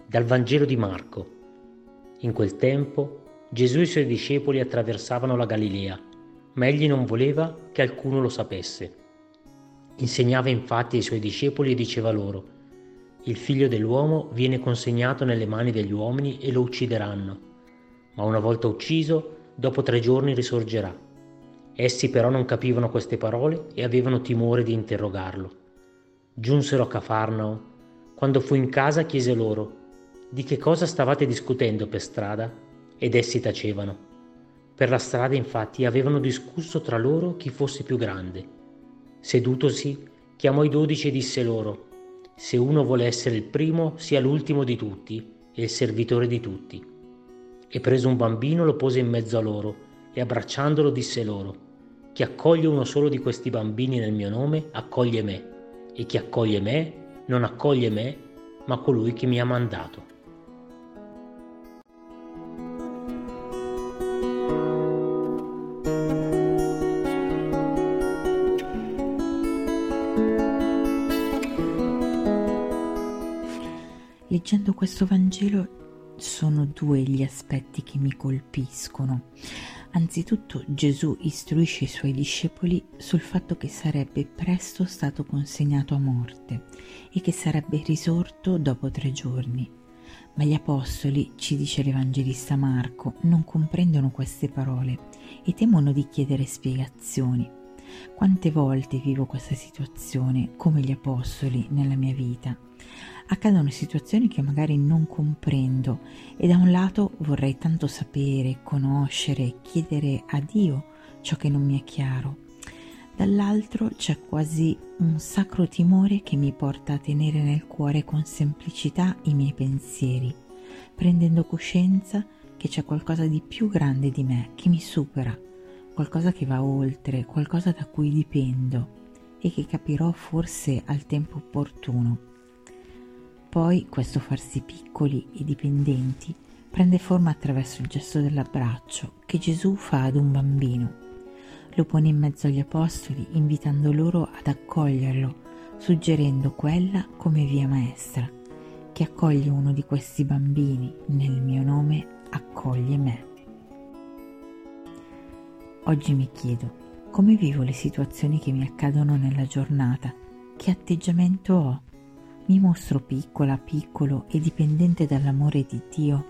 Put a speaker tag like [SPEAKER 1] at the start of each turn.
[SPEAKER 1] Dal Vangelo di Marco. In quel tempo Gesù e i suoi discepoli attraversavano la Galilea, ma egli non voleva che alcuno lo sapesse. Insegnava infatti ai suoi discepoli e diceva loro: il figlio dell'uomo viene consegnato nelle mani degli uomini e lo uccideranno, ma una volta ucciso, dopo 3 giorni risorgerà. Essi però non capivano queste parole e avevano timore di interrogarlo. Giunsero a Cafarnao. Quando fu in casa chiese loro: di che cosa stavate discutendo per strada? Ed essi tacevano. Per la strada infatti avevano discusso tra loro chi fosse più grande. Sedutosi, chiamò i 12 e disse loro: se uno vuole essere il primo, sia l'ultimo di tutti e il servitore di tutti. E preso un bambino lo pose in mezzo a loro e abbracciandolo disse loro: chi accoglie uno solo di questi bambini nel mio nome accoglie me, e chi accoglie me non accoglie me, ma colui che mi ha mandato.
[SPEAKER 2] Leggendo questo Vangelo sono 2 gli aspetti che mi colpiscono. Anzitutto Gesù istruisce i suoi discepoli sul fatto che sarebbe presto stato consegnato a morte e che sarebbe risorto dopo 3 giorni. Ma gli apostoli, ci dice l'Evangelista Marco, non comprendono queste parole e temono di chiedere spiegazioni. Quante volte vivo questa situazione, come gli apostoli, nella mia vita? Accadono situazioni che magari non comprendo e da un lato vorrei tanto sapere, conoscere, chiedere a Dio ciò che non mi è chiaro. Dall'altro c'è quasi un sacro timore che mi porta a tenere nel cuore con semplicità i miei pensieri, prendendo coscienza che c'è qualcosa di più grande di me, che mi supera, qualcosa che va oltre, qualcosa da cui dipendo e che capirò forse al tempo opportuno. Poi questo farsi piccoli e dipendenti prende forma attraverso il gesto dell'abbraccio che Gesù fa ad un bambino. Lo pone in mezzo agli apostoli, invitando loro ad accoglierlo, suggerendo quella come via maestra. Chi accoglie uno di questi bambini nel mio nome accoglie me. Oggi mi chiedo: come vivo le situazioni che mi accadono nella giornata? Che atteggiamento ho? Mi mostro piccola, piccolo e dipendente dall'amore di Dio,